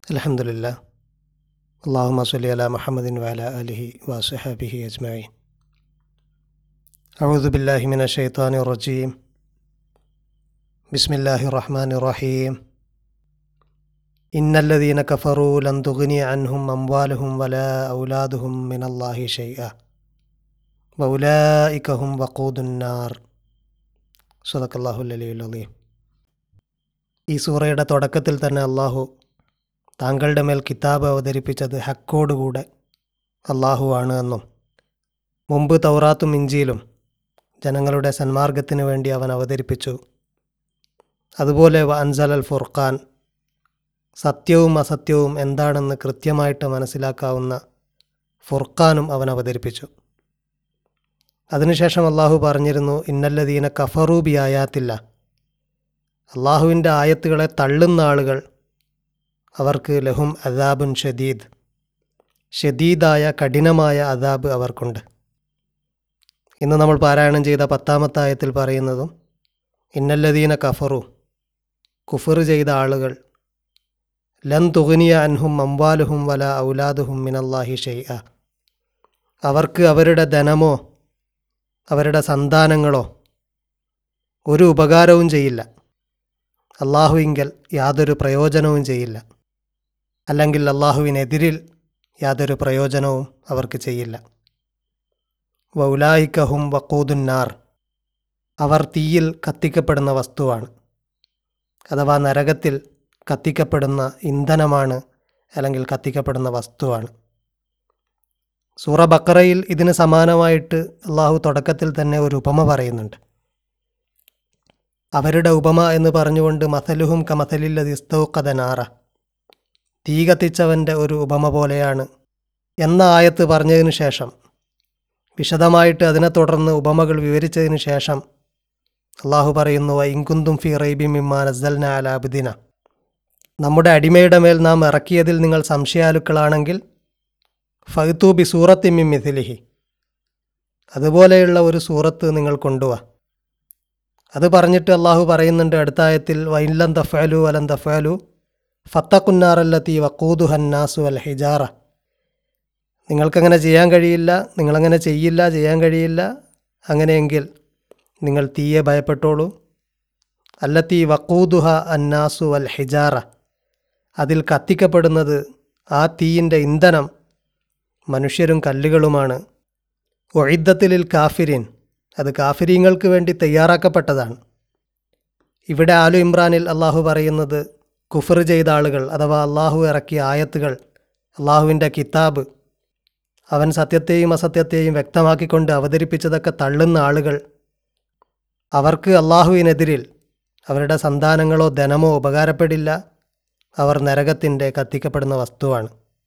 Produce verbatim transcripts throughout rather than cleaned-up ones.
അൽഹംദുലില്ലാഹ്. അല്ലാഹുമ്മ സ്വല്ലി അലാ മുഹമ്മദിൻ വഅലാ ആലിഹി വസ്വഹ്ബിഹി അജ്മഈൻ. അഊദു ബില്ലാഹി മിനശ് ശൈത്വാനിർ റജീം. ബിസ്മില്ലാഹിർ റഹ്മാനിർ റഹീം. ഇന്നല്ലദീന കഫറൂ ലൻ തുഗ്നിയ അൻഹും അംവാലുഹും വലാ ഔലാദുഹും മിനല്ലാഹി ശൈഅ വഉലൈക ഹും വഖൂദുന്നാർ. സദഖല്ലാഹുൽ അലിയ്യുൽ അദീം. ഈ സൂറയുടെ തുടക്കത്തിൽ തന്നെ അള്ളാഹു താങ്കളുടെ മേൽ കിതാബ് അവതരിപ്പിച്ചത് ഹക്കോടുകൂടെ അള്ളാഹു ആണ് എന്നും മുമ്പ് തൗറാത്തും ഇഞ്ചീലും ജനങ്ങളുടെ സന്മാർഗത്തിന് വേണ്ടി അവൻ അവതരിപ്പിച്ചു, അതുപോലെ വ അൻസൽ അൽ ഫുർഖാൻ, സത്യവും അസത്യവും എന്താണെന്ന് കൃത്യമായിട്ട് മനസ്സിലാക്കാവുന്ന ഫുർഖാനും അവൻ അവതരിപ്പിച്ചു. അതിനുശേഷം അള്ളാഹു പറഞ്ഞിരുന്നു, ഇന്നല്ലദീന കഫറൂ ബി ആയാത്തില്ല, അള്ളാഹുവിൻ്റെ ആയത്തുകളെ തള്ളുന്ന ആളുകൾ അവർക്ക് ലഹും അദാബുൻ ഷദീദ്, ഷദീദായ കഠിനമായ അദാബ് അവർക്കുണ്ട്. ഇന്ന് നമ്മൾ പാരായണം ചെയ്ത പത്താമത്തെ ആയത്തിൽ പറയുന്നതും ഇന്നല്ലദീന കഫറു, കുഫർ ചെയ്ത ആളുകൾ, ലൻ തുഗ്നിയ അൻഹും അംവാലുഹും വല ഔലാദുഹും മിനല്ലാഹി ഷൈഅ, അവർക്ക് അവരുടെ ധനമോ അവരുടെ സന്താനങ്ങളോ ഒരു ഉപകാരവും ചെയ്യില്ല, അള്ളാഹുവിങ്കൽ യാതൊരു പ്രയോജനവും ചെയ്യില്ല, അല്ലെങ്കിൽ അള്ളാഹുവിനെതിരിൽ യാതൊരു പ്രയോജനവും അവർക്ക് ചെയ്യില്ല. വൗലായിക ഹും വഖൂദുന്നാർ, അവർ തീയിൽ കത്തിക്കപ്പെടുന്ന വസ്തുവാണ്, അഥവാ നരകത്തിൽ കത്തിക്കപ്പെടുന്ന ഇന്ധനമാണ്, അല്ലെങ്കിൽ കത്തിക്കപ്പെടുന്ന വസ്തുവാണ്. സൂറ ബഖറയിൽ ഇതിന് സമാനമായിട്ട് അള്ളാഹു തുടക്കത്തിൽ തന്നെ ഒരു ഉപമ പറയുന്നുണ്ട്. അവരുടെ ഉപമ എന്ന് പറഞ്ഞുകൊണ്ട് മസലുഹും കമസലില്ലദി ഇസ്തൗഖദ നാറ, തീ കത്തിച്ചവൻ്റെ ഒരു ഉപമ പോലെയാണ് എന്ന ആയത്ത് പറഞ്ഞതിന് ശേഷം, വിശദമായിട്ട് അതിനെ തുടർന്ന് ഉപമകൾ വിവരിച്ചതിന് ശേഷം അള്ളാഹു പറയുന്നു, ഇൻകുന്തും ഫി റൈബി മിമ്മാ നസ്സൽനാ അലാ അബ്ദിന, നമ്മുടെ അടിമയുടെ മേൽ നാം ഇറക്കിയതിൽ നിങ്ങൾ സംശയാലുക്കളാണെങ്കിൽ ഫഅ്തു ബി സൂറത്തി മിൻ മിസ്ലിഹി, അതുപോലെയുള്ള ഒരു സൂറത്ത് നിങ്ങൾ കൊണ്ടുവാ. അത് പറഞ്ഞിട്ട് അള്ളാഹു പറയുന്നുണ്ട് അടുത്ത ആയത്തിൽ, വഇല്ലൻ തഫഅലു വലൻ തഫഅലു ഫത്തഖുന്നാറല്ലത്തി വഖൂദുഹന്നാസു വൽ ഹിജാറ, നിങ്ങൾക്കങ്ങനെ ചെയ്യാൻ കഴിയില്ല, നിങ്ങളങ്ങനെ ചെയ്യില്ല, ചെയ്യാൻ കഴിയില്ല, അങ്ങനെയെങ്കിൽ നിങ്ങൾ തീയെ ഭയപ്പെട്ടോളൂ. അല്ലത്തി വഖൂദുഹ അന്നാസു വൽ ഹിജാറ, അതിൽ കത്തിക്കപ്പെടുന്നത്, ആ തീയിൻ്റെ ഇന്ധനം മനുഷ്യരും കല്ലുകളുമാണ്. ഉഇദ്ദത്തുലിൽ കാഫിരീൻ, അത് കാഫിരീങ്ങൾക്ക് വേണ്ടി തയ്യാറാക്കപ്പെട്ടതാണ്. ഇവിടെ ആലു ഇമ്രാനിൽ അള്ളാഹു പറയുന്നത്, കുഫർ ചെയ്ത ആളുകൾ, അഥവാ അള്ളാഹു ഇറക്കിയ ആയത്തുകൾ, അള്ളാഹുവിൻ്റെ കിതാബ്, അവൻ സത്യത്തെയും അസത്യത്തെയും വ്യക്തമാക്കിക്കൊണ്ട് അവതരിപ്പിച്ചതൊക്കെ തള്ളുന്ന ആളുകൾ, അവർക്ക് അള്ളാഹുവിനെതിരിൽ അവരുടെ സന്താനങ്ങളോ ധനമോ ഉപകാരപ്പെടില്ല, അവർ നരകത്തിൻ്റെ കത്തിക്കപ്പെടുന്ന വസ്തുവാണ്.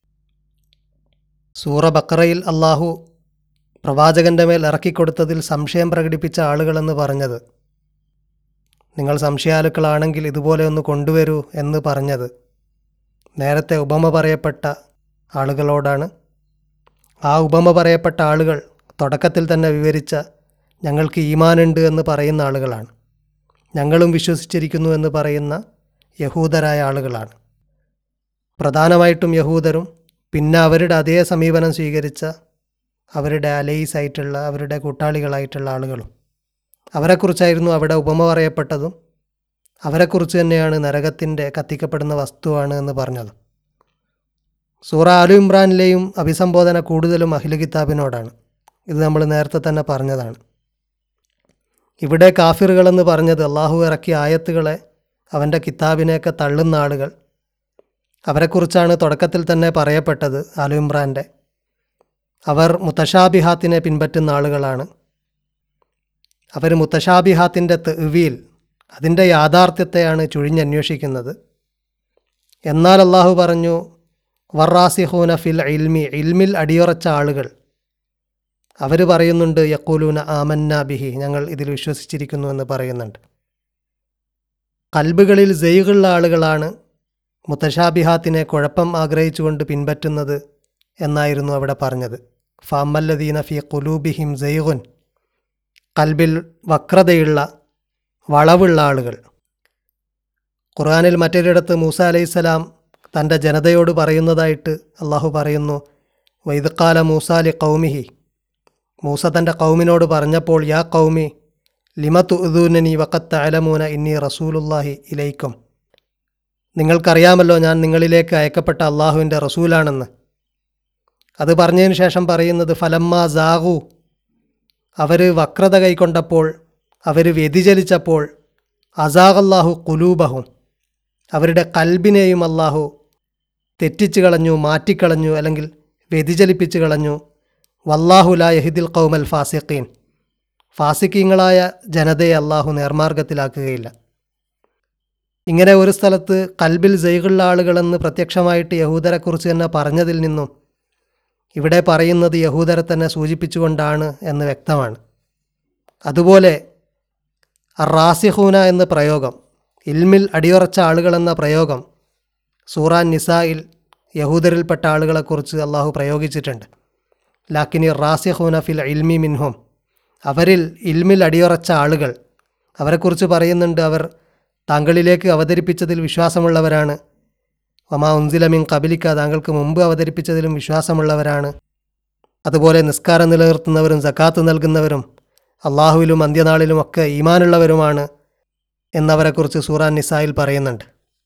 സൂറ ബഖറയിൽ അള്ളാഹു പ്രവാചകൻ്റെ മേൽ ഇറക്കിക്കൊടുത്തതിൽ സംശയം പ്രകടിപ്പിച്ച ആളുകളെന്ന് പറഞ്ഞത്, നിങ്ങൾ സംശയാലുക്കളാണെങ്കിൽ ഇതുപോലെ ഒന്ന് കൊണ്ടുവരൂ എന്ന് പറഞ്ഞത് നേരത്തെ ഉപമ പറയപ്പെട്ട ആളുകളോടാണ്. ആ ഉപമ പറയപ്പെട്ട ആളുകൾ തുടക്കത്തിൽ തന്നെ വിവരിച്ച ഞങ്ങൾക്ക് ഈമാനുണ്ട് എന്ന് പറയുന്ന ആളുകളാണ്, ഞങ്ങളും വിശ്വസിച്ചിരിക്കുന്നു എന്ന് പറയുന്ന യഹൂദരായ ആളുകളാണ്. പ്രധാനമായിട്ടും യഹൂദരും പിന്നെ അവരുടെ അതേ സമീപനം സ്വീകരിച്ച അവരുടെ അലൈസായിട്ടുള്ള അവരുടെ കൂട്ടാളികളായിട്ടുള്ള ആളുകളും, അവരെക്കുറിച്ചായിരുന്നു അവിടെ ഉപമ പറയപ്പെട്ടതും അവരെക്കുറിച്ച് തന്നെയാണ് നരകത്തിൻ്റെ കത്തിക്കപ്പെടുന്ന വസ്തുവാണ് എന്ന് പറഞ്ഞത്. സൂറ ആലു ഇമ്രാനിലെയും അഭിസംബോധന കൂടുതലും അഹ്ലു കിതാബിനോടാണ്. ഇത് നമ്മൾ നേരത്തെ തന്നെ പറഞ്ഞതാണ്. ഇവിടെ കാഫിറുകളെന്ന് പറഞ്ഞത് അള്ളാഹു ഇറക്കിയ ആയത്തുകളെ, അവൻ്റെ കിതാബിനെയൊക്കെ തള്ളുന്ന ആളുകൾ, അവരെക്കുറിച്ചാണ് തുടക്കത്തിൽ തന്നെ പറയപ്പെട്ടത് ആലു ഇമ്രാൻ്റെ. അവർ മുത്തശാബിഹാത്തിനെ പിൻപറ്റുന്ന ആളുകളാണ്. അവർ മുത്തശാബിഹാത്തിൻ്റെ തഅ്വീൽ, അതിൻ്റെ യാഥാർത്ഥ്യത്തെയാണ് ചുഴിഞ്ഞന്വേഷിക്കുന്നത്. എന്നാൽ അള്ളാഹു പറഞ്ഞു, വറാസിഖൂന ഫിൽ ഇൽമി, ഇൽമിൽ അടിയുറച്ച ആളുകൾ, അവർ പറയുന്നുണ്ട്, യഖൂലൂന ആമന്നാ ബിഹി, ഞങ്ങൾ ഇതിൽ വിശ്വസിച്ചിരിക്കുന്നു എന്ന് പറയുന്നുണ്ട്. ഖൽബുകളിൽ സൈഗുള്ള ആളുകളാണ് മുത്തശാബിഹാത്തിനെ കുഴപ്പം ആഗ്രഹിച്ചുകൊണ്ട് പിൻപറ്റുന്നത് എന്നായിരുന്നു അവിടെ പറഞ്ഞത്. ഫഅമ്മല്ലദീന ഫി ഖുലൂബിഹിം സൈഗുൻ, ഖൽബിൽ വക്രതയുള്ള വളവുള്ള ആളുകൾ. ഖുർആനിൽ മറ്റൊരിടത്ത് മൂസ അലൈഹിസ്സലാം തൻ്റെ ജനതയോട് പറയുന്നതായിട്ട് അള്ളാഹു പറയുന്നു, വൈദ്കാല മൂസാലി കൗമിഹി, മൂസ തൻ്റെ കൗമിനോട് പറഞ്ഞപ്പോൾ, യാ കൗമി ലിമ തുഅ്ദൂനനി വഖത്ത് അലമൂന ഇന്നി റസൂലുല്ലാഹി ഇലൈക്കും, നിങ്ങൾക്കറിയാമല്ലോ ഞാൻ നിങ്ങളിലേക്ക് അയക്കപ്പെട്ട അള്ളാഹുവിൻ്റെ റസൂലാണെന്ന്. അത് പറഞ്ഞതിന് ശേഷം പറയുന്നത്, ഫലമ്മ സാഗു, അവർ വക്രത കൈക്കൊണ്ടപ്പോൾ, അവർ വ്യതിചലിച്ചപ്പോൾ, അസാഖല്ലാഹു കുലൂബഹും, അവരുടെ കൽബിനെയും അള്ളാഹു തെറ്റിച്ച് കളഞ്ഞു, മാറ്റിക്കളഞ്ഞു, അല്ലെങ്കിൽ വ്യതിചലിപ്പിച്ച് കളഞ്ഞു. വല്ലാഹു ലാ യഹിദിൽ ഖൗമൽ ഫാസിഖീൻ, ഫാസിഖീങ്ങളായ ജനതയെ അള്ളാഹു നേർമാർഗത്തിലാക്കുകയില്ല. ഇങ്ങനെ ഒരു സ്ഥലത്ത് കൽബിൽ സൈഗുള്ള ആളുകളെന്ന് പ്രത്യക്ഷമായിട്ട് യഹൂദരെക്കുറിച്ച് തന്നെ പറഞ്ഞതിൽ നിന്നും ഇവിടെ പറയുന്നത് യഹൂദരെ തന്നെ സൂചിപ്പിച്ചുകൊണ്ടാണ് എന്ന് വ്യക്തമാണ്. അതുപോലെ അറാസിഖൂന എന്ന പ്രയോഗം, ഇൽമിൽ അടിയുറച്ച ആളുകളെന്ന പ്രയോഗം സൂറാൻ നിസായിൽ യഹൂദരിൽപ്പെട്ട ആളുകളെക്കുറിച്ച് അള്ളാഹു പ്രയോഗിച്ചിട്ടുണ്ട്. ലാക്കിനി റാസിഖൂന ഫിൽ ഇൽമി മിൻഹും, അവരിൽ ഇൽമിൽ അടിയുറച്ച ആളുകൾ, അവരെക്കുറിച്ച് പറയുന്നുണ്ട്, അവർ താങ്കളിലേക്ക് അവതരിപ്പിച്ചതിൽ വിശ്വാസമുള്ളവരാണ്. വമാ ഉൻസില മിൻ ഖബലിക, താങ്കൾക്ക് മുമ്പ് അവതരിപ്പിച്ചതിലും വിശ്വാസമുള്ളവരാണ്. അതുപോലെ നിസ്കാരം നിലനിർത്തുന്നവരും സക്കാത്ത് നൽകുന്നവരും അള്ളാഹുവിലും അന്ത്യനാളിലുമൊക്കെ ഈമാനുള്ളവരുമാണ് എന്നവരെക്കുറിച്ച് സൂറാൻ നിസായിൽ പറയുന്നുണ്ട്.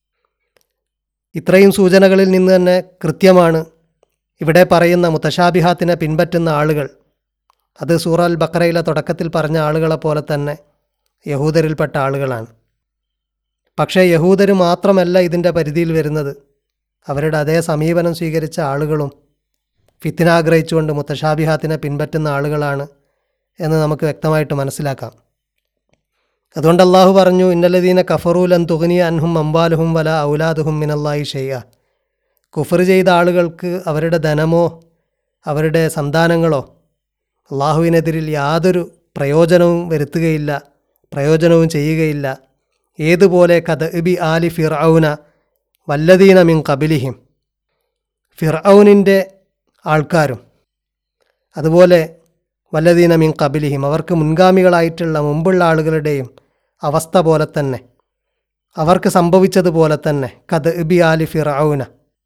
ഇത്രയും സൂചനകളിൽ നിന്ന് തന്നെ കൃത്യമാണ് ഇവിടെ പറയുന്ന മുത്തശാബിഹാത്തിനെ പിൻപറ്റുന്ന ആളുകൾ, അത് സൂറ അൽ ബഖറയിലെ തുടക്കത്തിൽ പറഞ്ഞ ആളുകളെപ്പോലെ തന്നെ യഹൂദരിൽപ്പെട്ട ആളുകളാണ്. പക്ഷേ യഹൂദർ മാത്രമല്ല ഇതിൻ്റെ പരിധിയിൽ വരുന്നത്. അവരുടെ അതേ സമീപനം സ്വീകരിച്ച ആളുകളും ഫിത്ന ആഗ്രഹിച്ചുകൊണ്ട് മുത്തശാബിഹാത്തിനെ പിൻപറ്റുന്ന ആളുകളാണ് എന്ന് നമുക്ക് വ്യക്തമായിട്ട് മനസ്സിലാക്കാം. അതുകൊണ്ട് അള്ളാഹു പറഞ്ഞു, ഇന്നല്ലദീന കഫറൂ ലൻ തുഗ്നിയ അൻഹും അംവാലുഹും വല ഔലാദുഹും മിനല്ലാഹി ഷൈഅ, കുഫർ ചെയ്ത ആളുകൾക്ക് അവരുടെ ധനമോ അവരുടെ സന്താനങ്ങളോ അള്ളാഹുവിനെതിരിൽ യാതൊരു പ്രയോജനവും വരുത്തുകയില്ല, പ്രയോജനവും ചെയ്യുകയില്ല. ഏതുപോലെ കദഇബി ആലി ഫിർഔന വല്ലദീന മിൻ ഖബലിഹിം, ഫിർഔനിൻ്റെ ആൾക്കാരും അതുപോലെ വല്ലദീന മിൻ ഖബലിഹിം, അവർക്ക് മുൻഗാമികളായിട്ടുള്ള മുമ്പുള്ള ആളുകളുടെയും അവസ്ഥ പോലെ തന്നെ, അവർക്ക് സംഭവിച്ചതുപോലെ തന്നെ. കദഇബി ആലി ഫിർഔന,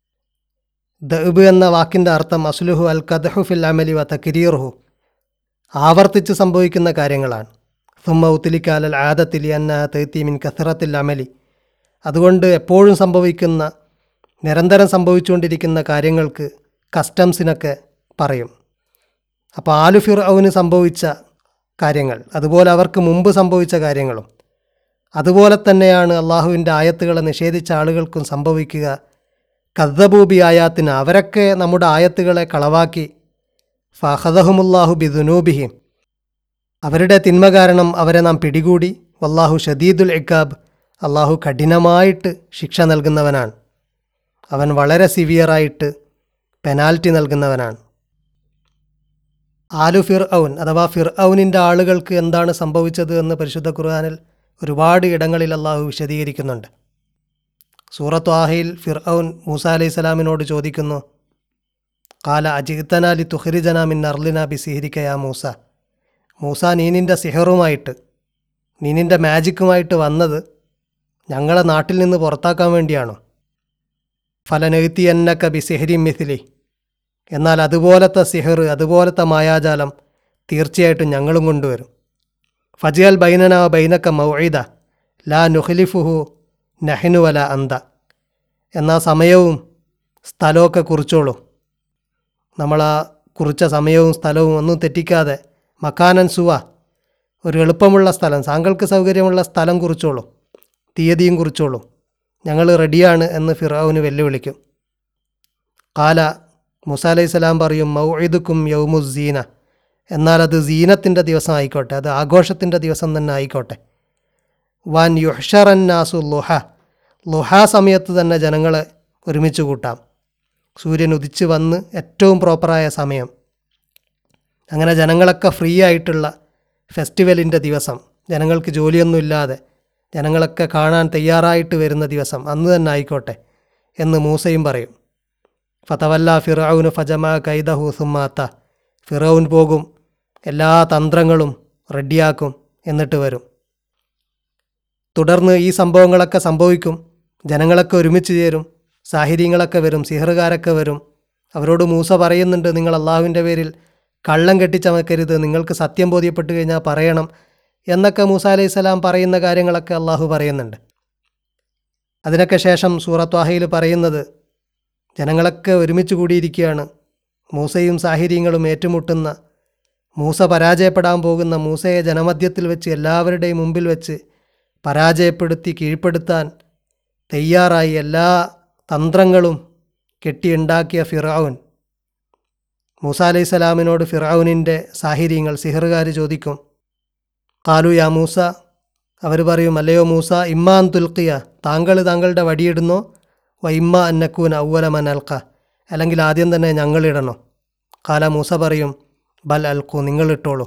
ദഅബ് എന്ന വാക്കിൻ്റെ അർത്ഥം അസ്ലുഹു അൽ കദ്ഹു ഫിൽ അമലി വ തക്രീറുഹു, ആവർത്തിച്ച് സംഭവിക്കുന്ന കാര്യങ്ങളാണ്. സുമ്മ ഉത്തിലിക്കാലൽ ആദത്തിൽ അന്ന തേത്തി മിൻ കസറത്തിൽ അമലി, അതുകൊണ്ട് എപ്പോഴും സംഭവിക്കുന്ന, നിരന്തരം സംഭവിച്ചുകൊണ്ടിരിക്കുന്ന കാര്യങ്ങൾക്ക് കസ്റ്റംസിനൊക്കെ പറയും. അപ്പോൾ ആലു ഫിർഔന് സംഭവിച്ച കാര്യങ്ങൾ, അതുപോലെ അവർക്ക് മുമ്പ് സംഭവിച്ച കാര്യങ്ങളും, അതുപോലെ തന്നെയാണ് അള്ളാഹുവിൻ്റെ ആയത്തുകളെ നിഷേധിച്ച ആളുകൾക്കും സംഭവിക്കുക. കദ്ദബൂബി ആയാത്തിന്, അവരൊക്കെ നമ്മുടെ ആയത്തുകളെ കളവാക്കി. ഫഅഖദഹുമുല്ലാഹു ബിദുനൂബിഹിം, അവരുടെ തിന്മ കാരണം അവരെ നാം പിടികൂടി. വല്ലാഹു ഷദീദുൽ ഇഖാബ്, അള്ളാഹു കഠിനമായിട്ട് ശിക്ഷ നൽകുന്നവനാണ്. അവൻ വളരെ സിവിയറായിട്ട് പെനാൽറ്റി നൽകുന്നവനാണ്. ആലു ഫിർഔൻ അഥവാ ഫിർഔനിൻ്റെ ആളുകൾക്ക് എന്താണ് സംഭവിച്ചത് എന്ന് പരിശുദ്ധ ഖുർആനിൽ ഒരുപാട് ഇടങ്ങളിൽ അള്ളാഹു വിശദീകരിക്കുന്നുണ്ട്. സൂറത്ത് ആഹയിൽ ഫിർഔൻ മൂസ അലൈഹി സ്വലാമിനോട് ചോദിക്കുന്നു, ഖാല അജിഅ്തനാ ലിതുഖ്രിജനാ മിൻ അർളിനാ ബിസിഹ്രിക യാ മൂസ, മൂസ നീ നിൻ്റെ സിഹറുമായിട്ട്, നീ നിൻ്റെ മാജിക്കുമായിട്ട് വന്നത് ഞങ്ങളെ നാട്ടിൽ നിന്ന് പുറത്താക്കാൻ വേണ്ടിയാണോ? ഫലനഅ്തിയന്നക ബിസിഹ്രിൻ മിസ്ലി, എന്നാൽ അതുപോലത്തെ സിഹർ, അതുപോലത്തെ മായാജാലം തീർച്ചയായിട്ടും ഞങ്ങളും കൊണ്ടുവരും. ഫജിഅൽ ബൈനനാ ബൈനക മൗഇദ ലാ നുഖ്ലിഫുഹു നഹ്നു വല അന്ത, എന്നാൽ സമയവും സ്ഥലമൊക്കെ കുറിച്ചോളൂ. നമ്മളാ കുറിച്ച സമയവും സ്ഥലവും ഒന്നും തെറ്റിക്കാതെ, മക്കാനൻ സുവ, ഒരു എളുപ്പമുള്ള സ്ഥലം, താങ്കൾക്ക് സൗകര്യമുള്ള സ്ഥലം കുറിച്ചോളൂ, തീയതിയും കുറിച്ചോളൂ, ഞങ്ങൾ റെഡിയാണ് എന്ന് ഫിർഔന് വെല്ലുവിളിക്കും. ഖാല, മൂസ അലൈഹി സ്വലാം പറയും, മൗഇദുക്കും യൗമുസ്സീന, എന്നാൽ അത് സീനത്തിൻ്റെ ദിവസം ആയിക്കോട്ടെ, അത് ആഘോഷത്തിൻ്റെ ദിവസം തന്നെ ആയിക്കോട്ടെ. വാൻ യുഹ്ഷറന്നാസു ലുഹ, ലുഹാ സമയത്ത് തന്നെ ജനങ്ങളെ ഒരുമിച്ച് കൂട്ടാം. സൂര്യൻ ഉദിച്ച് വന്ന് ഏറ്റവും പ്രോപ്പറായ സമയം, അങ്ങനെ ജനങ്ങളൊക്കെ ഫ്രീ ആയിട്ടുള്ള ഫെസ്റ്റിവലിൻ്റെ ദിവസം, ജനങ്ങൾക്ക് ജോലിയൊന്നുമില്ലാതെ ജനങ്ങളൊക്കെ കാണാൻ തയ്യാറായിട്ട് വരുന്ന ദിവസം, അന്ന് തന്നെ ആയിക്കോട്ടെ എന്ന് മൂസയും പറയും. ഫതവല്ല ഫിർഔന് ഫജമാ കൈദഹു സുമ്മാത്ത, ഫിറൗൻ പോകും, എല്ലാ തന്ത്രങ്ങളും റെഡിയാക്കും, എന്നിട്ട് വരും. തുടർന്ന് ഈ സംഭവങ്ങളൊക്കെ സംഭവിക്കും, ജനങ്ങളൊക്കെ ഒരുമിച്ച് ചേരും, സാഹിര്യങ്ങളൊക്കെ വരും, സിഹറുകാരൊക്കെ വരും. അവരോട് മൂസ പറയുന്നുണ്ട്, നിങ്ങൾ അള്ളാഹുവിൻ്റെ പേരിൽ കള്ളം കെട്ടിച്ചമക്കരുത്, നിങ്ങൾക്ക് സത്യം ബോധ്യപ്പെട്ട് കഴിഞ്ഞാൽ പറയണം എന്നൊക്കെ മൂസ അലൈഹി സ്വലാം പറയുന്ന കാര്യങ്ങളൊക്കെ അള്ളാഹു പറയുന്നുണ്ട്. അതിനൊക്കെ ശേഷം സൂറത്ത് ത്വാഹയിൽ പറയുന്നത്, ജനങ്ങളൊക്കെ ഒരുമിച്ച് കൂടിയിരിക്കുകയാണ്, മൂസയും സാഹിര്യങ്ങളും ഏറ്റുമുട്ടുന്ന, മൂസ പരാജയപ്പെടാൻ പോകുന്ന മൂസയെ ജനമധ്യത്തിൽ വെച്ച് എല്ലാവരുടെയും മുമ്പിൽ വെച്ച് പരാജയപ്പെടുത്തി കീഴ്പ്പെടുത്താൻ തയ്യാറായി എല്ലാ തന്ത്രങ്ങളും കെട്ടിയുണ്ടാക്കിയ ഫിർഔൻ. മൂസ അലൈഹി സ്വലാമിനോട് ഫിർഔനിൻ്റെ സാഹിര്യങ്ങൾ, സിഹറുകാർ ചോദിക്കും, ഖാലു യാ മൂസ, അവർ പറയും, അല്ലയോ മൂസ, ഇമ്മാൻ തുൽക്കിയ, താങ്കൾ താങ്കളുടെ വടിയിടുന്നോ, വ ഇമ്മ അന്നക്കൂൻ ഔവല മൻ അൽക്ക, അല്ലെങ്കിൽ ആദ്യം തന്നെ ഞങ്ങളിടണോ. ഖാല, മൂസ പറയും, ബൽ അൽക്കു, നിങ്ങളിട്ടോളൂ.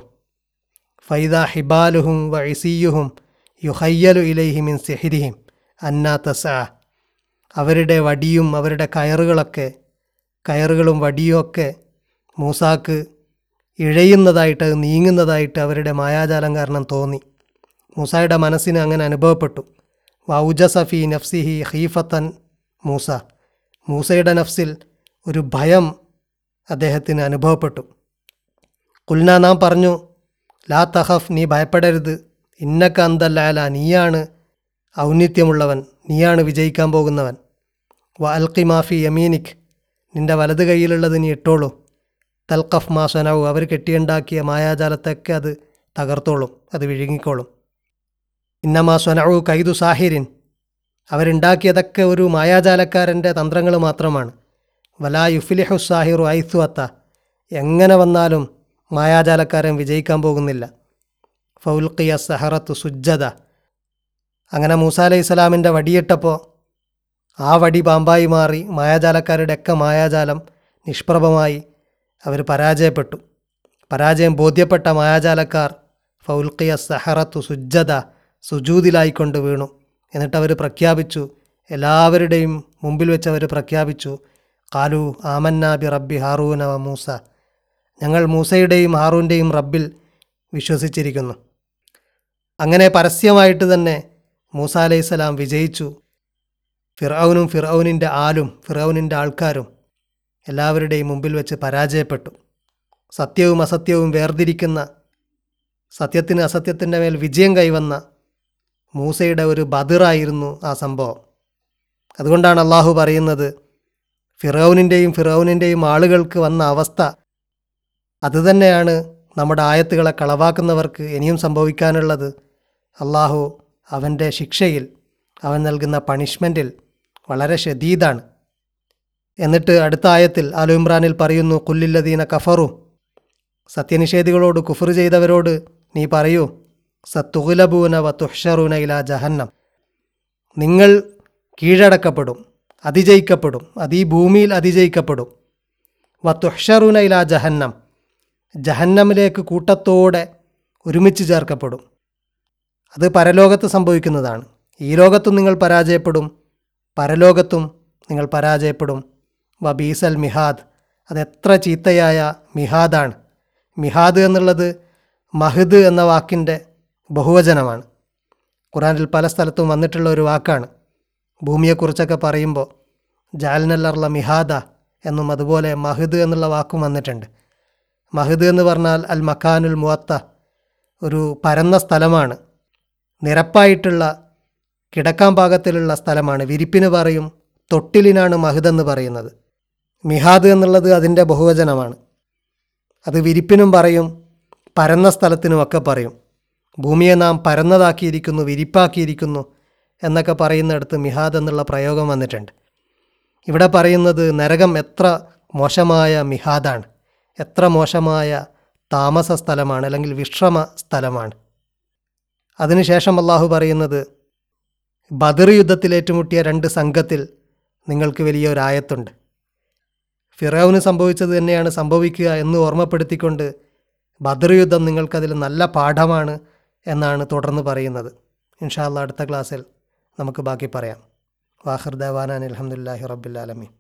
ഫൈദ ഹിബാലുഹും വ ഇസിയുഹും യുഹയ്യലു ഇലൈഹി മിൻ സിഹ്രിഹിം അന്നാ തസ്അ. അവരുടെ വടിയും അവരുടെ കയറുകളൊക്കെ, കയറുകളും വടിയും ഒക്കെ മൂസാക്ക് ഇഴയുന്നതായിട്ട്, നീങ്ങുന്നതായിട്ട് അവരുടെ മായാജാലം കാരണം തോന്നി. മൂസായുടെ മനസ്സിന് അങ്ങനെ അനുഭവപ്പെട്ടു. വൗജസഫി നഫ്സിഹി ഖീഫത്തൻ മൂസ, മൂസയുടെ നഫ്സിൽ ഒരു ഭയം അദ്ദേഹത്തിന് അനുഭവപ്പെട്ടു. കുൽന, നാം പറഞ്ഞു, ലാ തഖഫ്, നീ ഭയപ്പെടരുത്, ഇന്നക അന്തല്ലാല, നീയാണ് ഔന്നിത്യമുള്ളവൻ, നീയാണ് വിജയിക്കാൻ പോകുന്നവൻ. വ അൽഖി മാഫി യമീനിക്, നിൻ്റെ വലത് കൈയിലുള്ളത് നീ ഇട്ടോളൂ. തൽഖഫ് മാ സനഉ, അവർ കെട്ടിയുണ്ടാക്കിയ മായാജാലത്തൊക്കെ അത് തകർത്തോളും, അത് വിഴുങ്ങിക്കോളും. ഇന്നമാ സനഉ കൈദു സാഹിരിൻ, അവരുണ്ടാക്കിയതൊക്കെ ഒരു മായാജാലക്കാരൻ്റെ തന്ത്രങ്ങൾ മാത്രമാണ്. വലാ യുഫ്ലിഹു സാഹിറു ഐത്തു അത്ത, എങ്ങനെ വന്നാലും മായാജാലക്കാരൻ വിജയിക്കാൻ പോകുന്നില്ല. ഫൗൽഖിയ സഹറത്തു സുജ്ജദ, അങ്ങനെ മൂസ അലൈഹി സ്വലാമിൻ്റെ വടിയിട്ടപ്പോൾ ആ വടി പാമ്പായി മാറി, മായാജാലക്കാരുടെയൊക്കെ മായാജാലം നിഷ്പ്രഭമായി, അവർ പരാജയപ്പെട്ടു. പരാജയം ബോധ്യപ്പെട്ട മായാജാലക്കാർ ഫൗൽഖിയ സഹറത്തു സുജ്ജദ, സുജൂദിലായിക്കൊണ്ട് വീണു. എന്നിട്ടവർ പ്രഖ്യാപിച്ചു, എല്ലാവരുടെയും മുമ്പിൽ വെച്ച് അവർ പ്രഖ്യാപിച്ചു, ഖാലു ആമന്നാ ബി റബ്ബി ഹാറൂന വ മൂസ, ഞങ്ങൾ മൂസയുടെയും ഹാറൂൻ്റെയും റബ്ബിൽ വിശ്വസിച്ചിരിക്കുന്നു. അങ്ങനെ പരസ്യമായിട്ട് തന്നെ മൂസ അലൈഹിസ്സലാം വിജയിച്ചു. ഫിർഔനും ഫിർഔനിൻ്റെ ആലും ഫിർഔനിൻ്റെ ആൾക്കാരും എല്ലാവരുടെയും മുമ്പിൽ വെച്ച് പരാജയപ്പെട്ടു. സത്യവും അസത്യവും വേർതിരിക്കുന്ന, സത്യത്തിന് അസത്യത്തിൻ്റെ മേൽ വിജയം കൈവന്ന മൂസയുടെ ഒരു ബദറായിരുന്നു ആ സംഭവം. അതുകൊണ്ടാണ് അള്ളാഹു പറയുന്നത്, ഫിറൗനിൻ്റെയും ഫിറൗനിൻ്റെയും ആളുകൾക്ക് വന്ന അവസ്ഥ അതുതന്നെയാണ് നമ്മുടെ ആയത്തുകളെ കളവാക്കുന്നവർക്ക് ഇനിയും സംഭവിക്കാനുള്ളത്. അള്ളാഹു അവൻ്റെ ശിക്ഷയിൽ, അവൻ നൽകുന്ന പണിഷ്മെൻറ്റിൽ വളരെ ഷദീദാണ്. എന്നിട്ട് അടുത്ത ആയത്തിൽ ആലു ഇമ്രാനിൽ പറയുന്നു, കുല്ലില്ലദീന കഫറു, സത്യനിഷേധികളോട്, കുഫർ ചെയ്തവരോട് നീ പറയൂ, സത്തുഗ്ലബൂന വ തുഹ്ശറൂന ഇലാ ജഹന്നം, നിങ്ങൾ കീഴടക്കപ്പെടും, അതിജയിക്കപ്പെടും, അത് ഈ ഭൂമിയിൽ അതിജയിക്കപ്പെടും. വ തുഹ്ശറൂന ഇലാ ജഹന്നം, ജഹന്നമിലേക്ക് കൂട്ടത്തോടെ ഒരുമിച്ച് ചേർക്കപ്പെടും. അത് പരലോകത്ത് സംഭവിക്കുന്നതാണ്. ഈ ലോകത്തും നിങ്ങൾ പരാജയപ്പെടും, പരലോകത്തും നിങ്ങൾ പരാജയപ്പെടും. വ ബീസൽ മിഹാദ്, അതെത്ര ചീത്തയായ മിഹാദാണ്. മിഹാദ് എന്നുള്ളത് മഹദ് എന്ന വാക്കിൻ്റെ ബഹുവചനമാണ്. ഖുറാനിൽ പല സ്ഥലത്തും വന്നിട്ടുള്ള ഒരു വാക്കാണ്. ഭൂമിയെക്കുറിച്ചൊക്കെ പറയുമ്പോൾ ജാൽനല്ലർല മിഹാദ എന്നും അതുപോലെ മഹദ് എന്നുള്ള വാക്കും വന്നിട്ടുണ്ട്. മഹദ് എന്ന് പറഞ്ഞാൽ അൽ മക്കാനുൽ മുഅത്ത, ഒരു പരന്ന സ്ഥലമാണ്, നിരപ്പായിട്ടുള്ള കിടക്കാൻ പാകത്തിലുള്ള സ്ഥലമാണ്. വിരിപ്പിന് പറയും, തൊട്ടിലിനാണ് മഹദ് എന്ന് പറയുന്നത്. മിഹാദ് എന്നുള്ളത് അതിൻ്റെ ബഹുവചനമാണ്. അത് വിരിപ്പിനും പറയും, പരന്ന സ്ഥലത്തിനുമൊക്കെ പറയും. ഭൂമിയെ നാം പരന്നതാക്കിയിരിക്കുന്നു, വിരിപ്പാക്കിയിരിക്കുന്നു എന്നൊക്കെ പറയുന്നിടത്ത് മിഹാദ് എന്നുള്ള പ്രയോഗം വന്നിട്ടുണ്ട്. ഇവിടെ പറയുന്നത് നരകം എത്ര മോശമായ മിഹാദാണ്, എത്ര മോശമായ താമസ സ്ഥലമാണ്, അല്ലെങ്കിൽ വിശ്രമ സ്ഥലമാണ്. അതിനുശേഷം അള്ളാഹു പറയുന്നത്, ബദർ യുദ്ധത്തിൽ ഏറ്റുമുട്ടിയ രണ്ട് സംഘത്തിൽ നിങ്ങൾക്ക് വലിയൊരായത്തുണ്ട്. ഫിറൗന് സംഭവിച്ചത് തന്നെയാണ് സംഭവിക്കുക എന്ന് ഓർമ്മപ്പെടുത്തിക്കൊണ്ട് ബദർ യുദ്ധം നിങ്ങൾക്കതിൽ നല്ല പാഠമാണ് എന്നാണ് തുടർന്ന് പറയുന്നത്. ഇൻഷാ അല്ലാഹ് അടുത്ത ക്ലാസ്സിൽ നമുക്ക് ബാക്കി പറയാം. വാഖിർ ദഅവാനാ അൽഹംദുലില്ലാഹി റബ്ബിൽ ആലമീൻ.